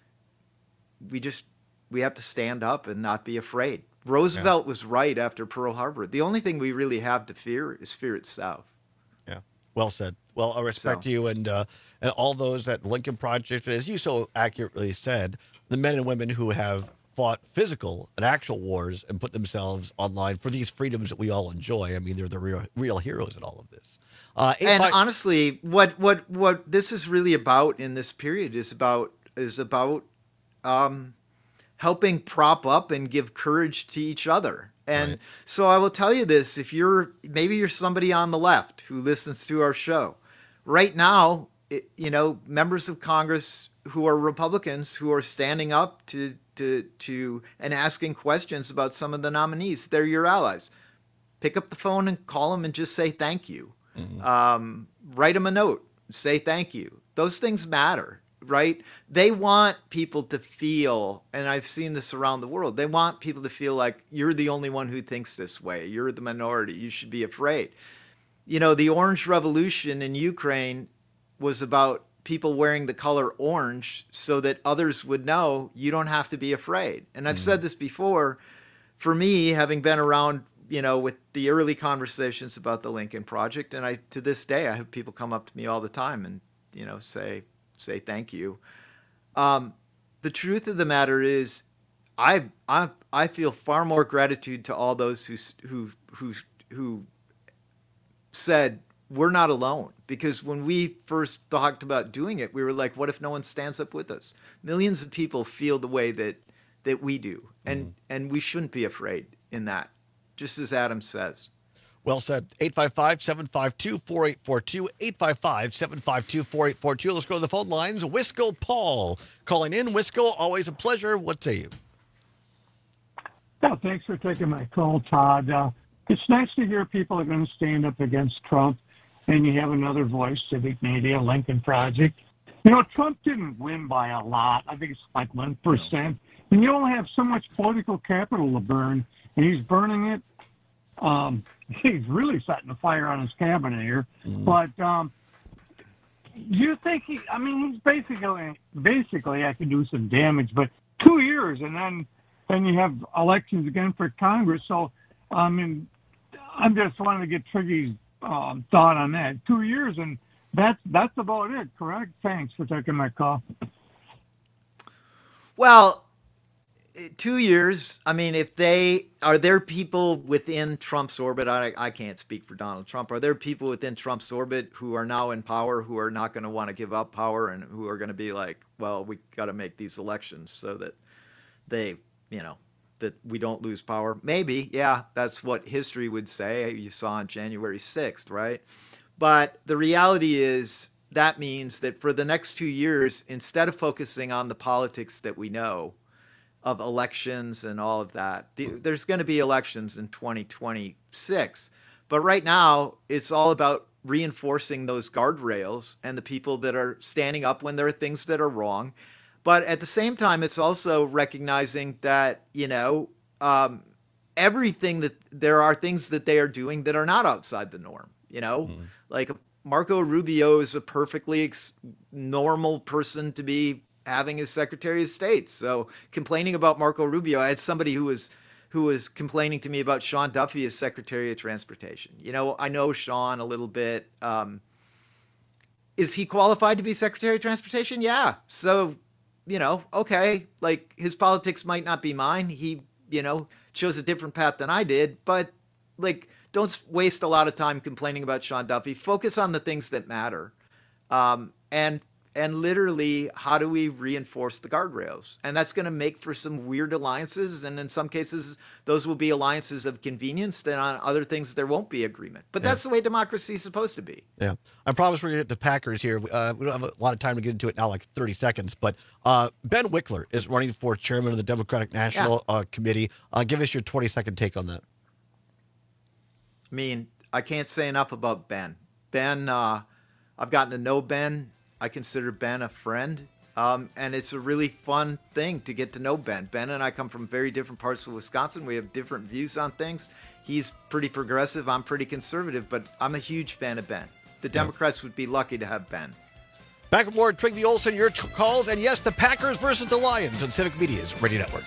We have to stand up and not be afraid. Roosevelt was right after Pearl Harbor. The only thing we really have to fear is fear itself. Yeah, well said. Well, I respect you and all those at Lincoln Project. As you so accurately said, the men and women who have fought physical and actual wars and put themselves online for these freedoms that we all enjoy. I mean, they're the real heroes in all of this. And honestly, what this is really about in this period is about helping prop up and give courage to each other. And so I will tell you this, if you're somebody on the left who listens to our show right now, members of Congress who are Republicans who are standing up to and asking questions about some of the nominees, they're your allies. Pick up the phone and call them and just say thank you. Write them a note, say thank you. Those things matter. Right? They want people to feel, and I've seen this around the world, they want people to feel like you're the only one who thinks this way. You're the minority. You should be afraid. The Orange Revolution in Ukraine was about people wearing the color orange so that others would know you don't have to be afraid. And I've said this before, for me, having been around, with the early conversations about the Lincoln Project, and to this day, I have people come up to me all the time and, say thank you. The truth of the matter is, I feel far more gratitude to all those who said we're not alone. Because when we first talked about doing it, we were like, what if no one stands up with us? Millions of people feel the way that we do, and we shouldn't be afraid in that. Just as Adam says. Well said. 855-752-4842. 855-752-4842. Let's go to the phone lines. Wisco Paul calling in. Wisco, always a pleasure. What say you? Yeah, thanks for taking my call, Todd. It's nice to hear people are going to stand up against Trump, and you have another voice, Civic Media, Lincoln Project. Trump didn't win by a lot. I think it's like 1%. And you only have so much political capital to burn, and he's burning it. He's really setting a fire on his cabinet here. But you think he's basically I can do some damage, but 2 years and then you have elections again for Congress. So I'm just wanting to get Triggy's thought on that. 2 years, and that's about it, correct? Thanks for taking my call. Well, 2 years, if are there people within Trump's orbit, I can't speak for Donald Trump, are there people within Trump's orbit who are now in power who are not going to want to give up power and who are going to be like, well, we got to make these elections so that that we don't lose power? Maybe, yeah, that's what history would say. You saw on January 6th, right? But the reality is that means that for the next 2 years, instead of focusing on the politics that we know, of elections and all of that. There's going to be elections in 2026. But right now, it's all about reinforcing those guardrails and the people that are standing up when there are things that are wrong. But at the same time, it's also recognizing that, everything that there are things that they are doing that are not outside the norm, like Marco Rubio is a perfectly normal person to be having as Secretary of State. So complaining about Marco Rubio, I had somebody who was complaining to me about Sean Duffy as Secretary of Transportation. I know Sean a little bit. Is he qualified to be Secretary of Transportation? Yeah. So, okay, like his politics might not be mine. He, chose a different path than I did, but like, don't waste a lot of time complaining about Sean Duffy. Focus on the things that matter. And literally, how do we reinforce the guardrails? And that's going to make for some weird alliances. And in some cases, those will be alliances of convenience. Then on other things, there won't be agreement. But that's the way democracy is supposed to be. Yeah. I promise we're going to get to Packers here. We don't have a lot of time to get into it now, like 30 seconds. But Ben Wickler is running for chairman of the Democratic National Committee. Give us your 20-second take on that. I can't say enough about Ben. Ben, I've gotten to know Ben. I consider Ben a friend, and it's a really fun thing to get to know Ben. Ben and I come from very different parts of Wisconsin. We have different views on things. He's pretty progressive. I'm pretty conservative, but I'm a huge fan of Ben. The Democrats would be lucky to have Ben. Back with more Trigby Olson, your calls, and yes, the Packers versus the Lions on Civic Media's Radio Network.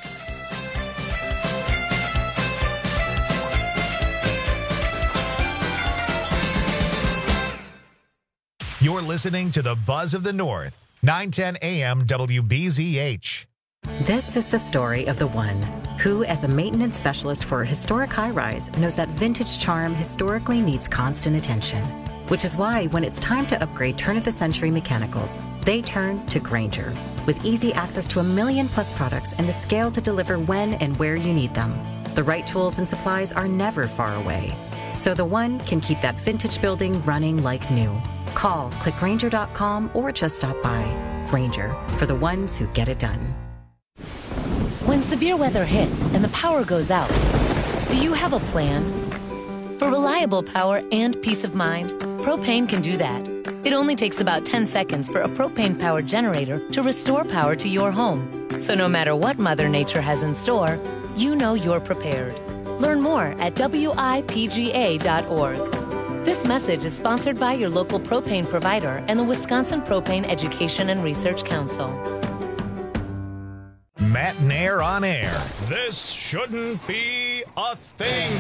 You're listening to the Buzz of the North, 910 AM WBZH. This is the story of the one who, as a maintenance specialist for a historic high-rise, knows that vintage charm historically needs constant attention. Which is why, when it's time to upgrade turn-of-the-century mechanicals, they turn to Grainger. With easy access to 1 million-plus products and the scale to deliver when and where you need them. The right tools and supplies are never far away. So the one can keep that vintage building running like new. Call, click Grainger.com, or just stop by. Grainger, for the ones who get it done. When severe weather hits and the power goes out, do you have a plan? For reliable power and peace of mind, propane can do that. It only takes about 10 seconds for a propane-powered generator to restore power to your home. So no matter what Mother Nature has in store, you know you're prepared. Learn more at WIPGA.org. This message is sponsored by your local propane provider and the Wisconsin Propane Education and Research Council. Matt Nair on air. This shouldn't be a thing.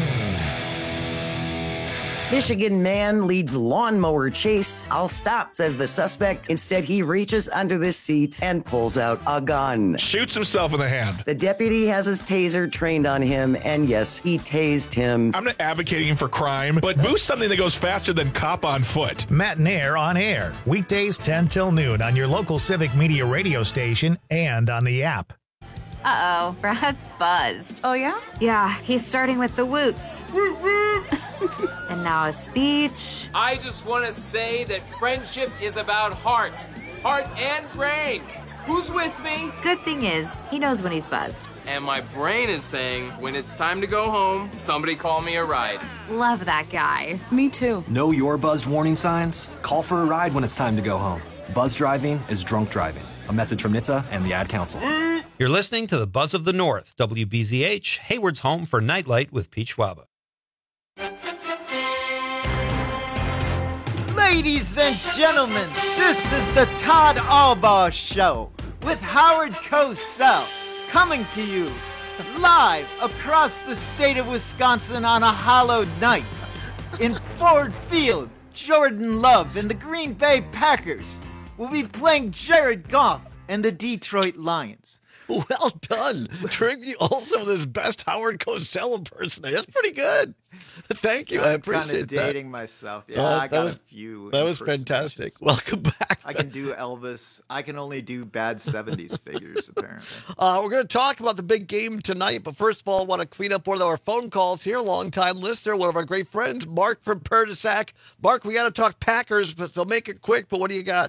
Michigan man leads lawnmower chase. I'll stop, says the suspect. Instead, he reaches under the seat and pulls out a gun. Shoots himself in the hand. The deputy has his taser trained on him, and yes, he tased him. I'm not advocating for crime, but boost something that goes faster than cop on foot. Matt Nair on air. Weekdays 10 till noon on your local Civic Media radio station and on the app. Uh-oh, Brad's buzzed. Oh, yeah? Yeah, he's starting with the woots. And now a speech. I just want to say that friendship is about heart and brain. Who's with me? Good thing is, he knows when he's buzzed. And my brain is saying, when it's time to go home, somebody call me a ride. Love that guy. Me too. Know your buzzed warning signs? Call for a ride when it's time to go home. Buzz driving is drunk driving. A message from NHTSA and the Ad Council. You're listening to the Buzz of the North, WBZH, Hayward's home for Nightlight with Pete Schwaba. Ladies and gentlemen, this is the Todd Albaugh Show with Howard Cosell coming to you live across the state of Wisconsin on a hallowed night. In Ford Field, Jordan Love and the Green Bay Packers will be playing Jared Goff and the Detroit Lions. Well done. Tribute also this best Howard Cosell impersonator. That's pretty good. Thank you. I appreciate kind of that. dating myself. Yeah, I got a few. That was fantastic. Welcome back. I can do Elvis. I can only do bad 70s figures, apparently. We're going to talk about the big game tonight, but first of all, I want to clean up one of our phone calls here. Longtime listener, one of our great friends, Mark from Perdisac. Mark, we got to talk Packers, but so make it quick, but what do you got?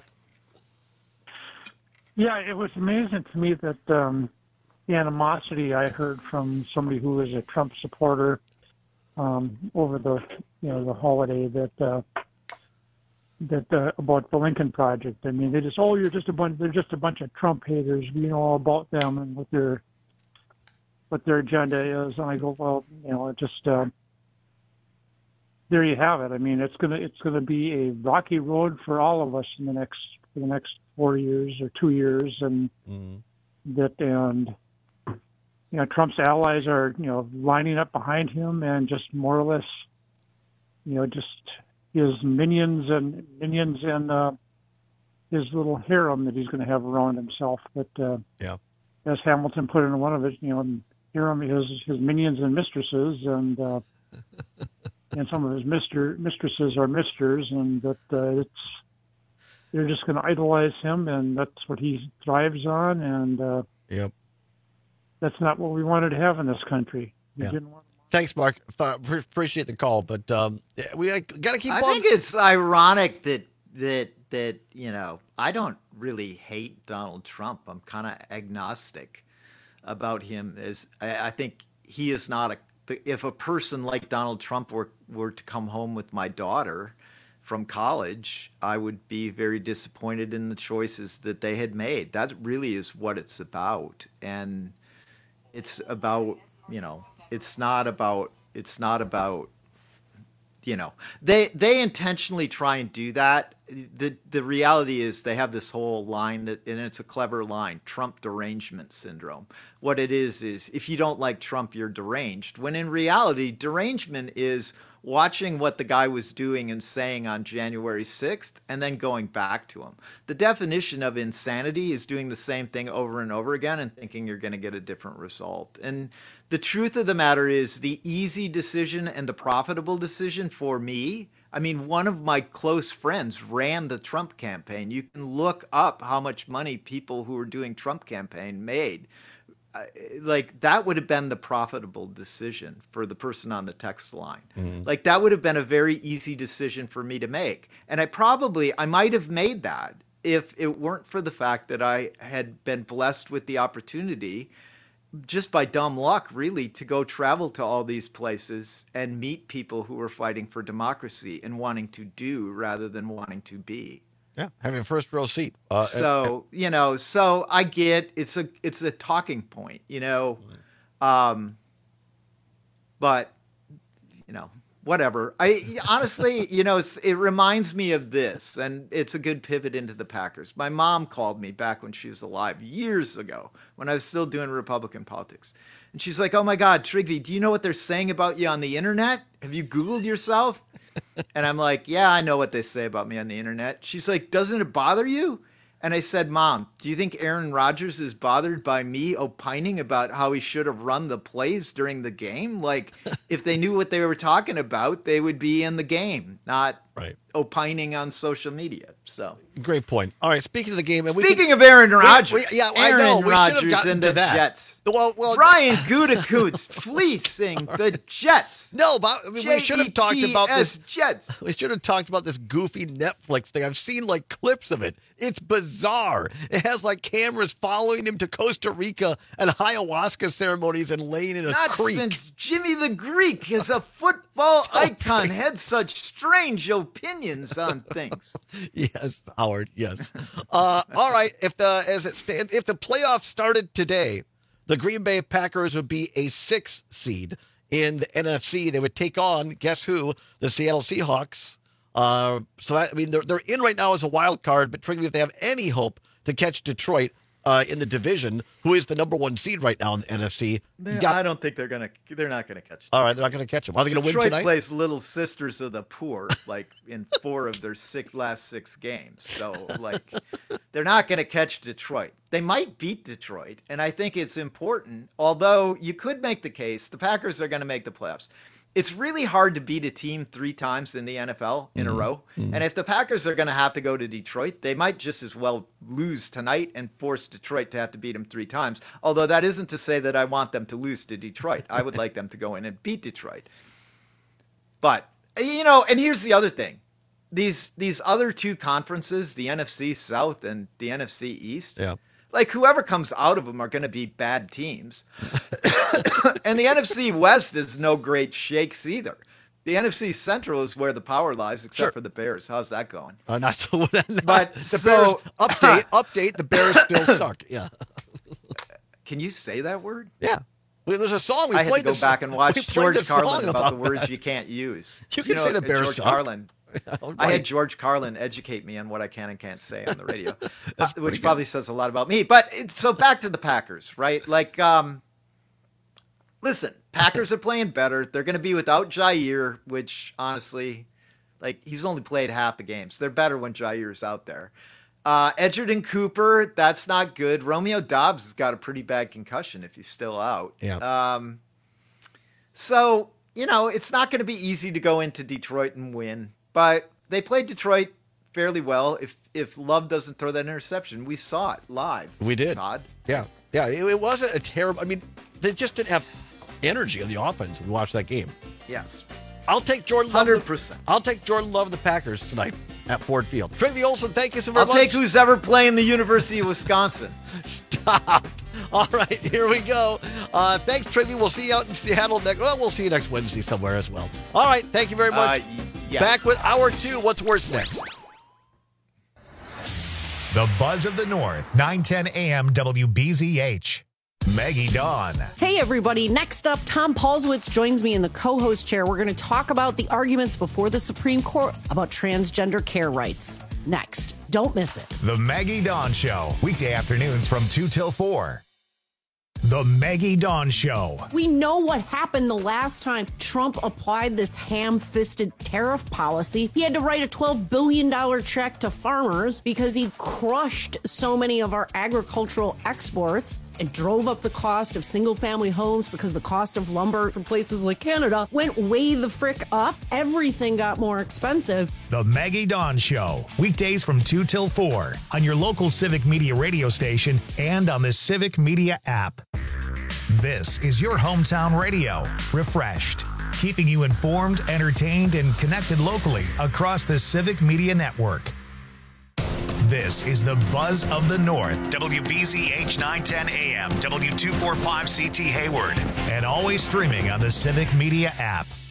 Yeah, it was amazing to me that the animosity I heard from somebody who was a Trump supporter over the the holiday that about the Lincoln Project. I mean, they just they're just a bunch of Trump haters. We know all about them and what their agenda is. And I go, well, there you have it. I mean, it's gonna be a rocky road for all of us in the next 4 years or 2 years, and Trump's allies are lining up behind him, and just more or less just his minions and his little harem that he's going to have around himself. But as Hamilton put in one of his harem, his minions and mistresses, and and some of his mistresses are misters, and that they're just going to idolize him, and that's what he thrives on, and that's not what we wanted to have in this country. We didn't want. Thanks, Mark. Appreciate the call, but we got to keep on. I think it's ironic that I don't really hate Donald Trump. I'm kind of agnostic about him. I think he is not if a person like Donald Trump were to come home with my daughter from college, I would be very disappointed in the choices that they had made. That really is what it's about. And it's about, it's not about, they intentionally try and do that. the reality is they have this whole line and it's a clever line, Trump derangement syndrome. What it is if you don't like Trump, you're deranged. When in reality, derangement is watching what the guy was doing and saying on January 6th and then going back to him. The definition of insanity is doing the same thing over and over again and thinking you're going to get a different result. And the truth of the matter is the easy decision and the profitable decision for me, I mean, one of my close friends ran the Trump campaign. You can look up how much money people who were doing Trump campaign made. Like, that would have been the profitable decision for the person on the text line. Mm-hmm. Like, that would have been a very easy decision for me to make. And I might have made that if it weren't for the fact that I had been blessed with the opportunity, just by dumb luck, really, to go travel to all these places and meet people who were fighting for democracy and wanting to do rather than wanting to be. Yeah, having a first row seat. So I get it's a talking point, but whatever. I honestly, it reminds me of this, and it's a good pivot into the Packers. My mom called me back when she was alive years ago when I was still doing Republican politics. And she's like, "Oh my God, Trigvi, do you know what they're saying about you on the internet? Have you Googled yourself?" And I'm like, "Yeah, I know what they say about me on the internet." She's like, "Doesn't it bother you?" And I said, "Mom, do you think Aaron Rodgers is bothered by me opining about how he should have run the plays during the game? Like, if they knew what they were talking about, they would be in the game, not opining on social media." So great point. All right, speaking of the game, and speaking of Aaron Rodgers, I know we should have gotten and to the that. Jets. Well, Brian Gutekunst fleecing the Jets. No, but I mean, we should have talked about this. Jets. We should have talked about this goofy Netflix thing. I've seen like clips of it. It's bizarre. It has like cameras following him to Costa Rica and ayahuasca ceremonies and laying in a creek. Not since Jimmy the Greek, as a football icon, had such strange opinions on things. Yes, Howard. Yes. All right. If the playoffs started today, the Green Bay Packers would be a 6th seed in the NFC. They would take on, guess who? The Seattle Seahawks. They're in right now as a wild card, but Trigby, if they have any hope to catch Detroit in the division, who is the number 1 seed right now in the NFC. I don't think they're not going to catch them. All right, they're not going to catch them. Are they going to win tonight? Detroit plays Little Sisters of the Poor, like in 4 of their last 6 games. So, like, they're not going to catch Detroit. They might beat Detroit, and I think it's important, although you could make the case the Packers are going to make the playoffs. It's really hard to beat a team 3 times in the NFL in a row. Mm-hmm. And if the Packers are going to have to go to Detroit, they might just as well lose tonight and force Detroit to have to beat them 3 times. Although that isn't to say that I want them to lose to Detroit. I would like them to go in and beat Detroit. But, and here's the other thing. These other 2 conferences, the NFC South and the NFC East, like whoever comes out of them are going to be bad teams. And the NFC West is no great shakes either. The NFC Central is where the power lies, except for the Bears. How's that going? Not so. But the Bears update. The Bears still suck. Yeah. Can you say that word? Yeah. Well, there's a song I had to go back and watch George Carlin about the words you can't use. You can say the Bears George suck. Carlin. I had George Carlin educate me on what I can and can't say on the radio, which probably says a lot about me. But so back to the Packers, right? Like, listen, Packers are playing better. They're going to be without Jair, which honestly, like, he's only played half the games. They're better when Jair's out there. Edgerton Cooper, that's not good. Romeo Doubs has got a pretty bad concussion if he's still out. Yeah. So, it's not going to be easy to go into Detroit and win. But they played Detroit fairly well. If Love doesn't throw that interception, we saw it live. We did. Todd. Yeah. It wasn't a terrible. I mean, they just didn't have energy on the offense when we watched that game. Yes. I'll take Jordan Love. 100%. I'll take Jordan Love of the Packers tonight at Ford Field. Trigby Olson, thank you so very much. I'll take who's ever playing the University of Wisconsin. Stop. All right, here we go. Thanks, Trigby. We'll see you out in Seattle next. Well, we'll see you next Wednesday somewhere as well. All right, thank you very much. Yes. Back with Hour 2. What's worse next? The Buzz of the North, 910 AM WBZH. Maggie Dawn. Hey, everybody. Next up, Tom Paulswitz joins me in the co-host chair. We're going to talk about the arguments before the Supreme Court about transgender care rights. Next. Don't miss it. The Maggie Dawn Show. Weekday afternoons from 2 till 4. The Maggie Dawn Show. We know what happened the last time Trump applied this ham-fisted tariff policy. He had to write a $12 billion check to farmers because he crushed so many of our agricultural exports and drove up the cost of single-family homes because the cost of lumber from places like Canada went way the frick up. Everything got more expensive. The Maggie Dawn Show. Weekdays from 2 till 4 on your local Civic Media radio station and on the Civic Media app. This is your hometown radio. Refreshed. Keeping you informed, entertained, and connected locally across the Civic Media network. This is the Buzz of the North, WBZH 910 AM, W245CT Hayward, and always streaming on the Civic Media app.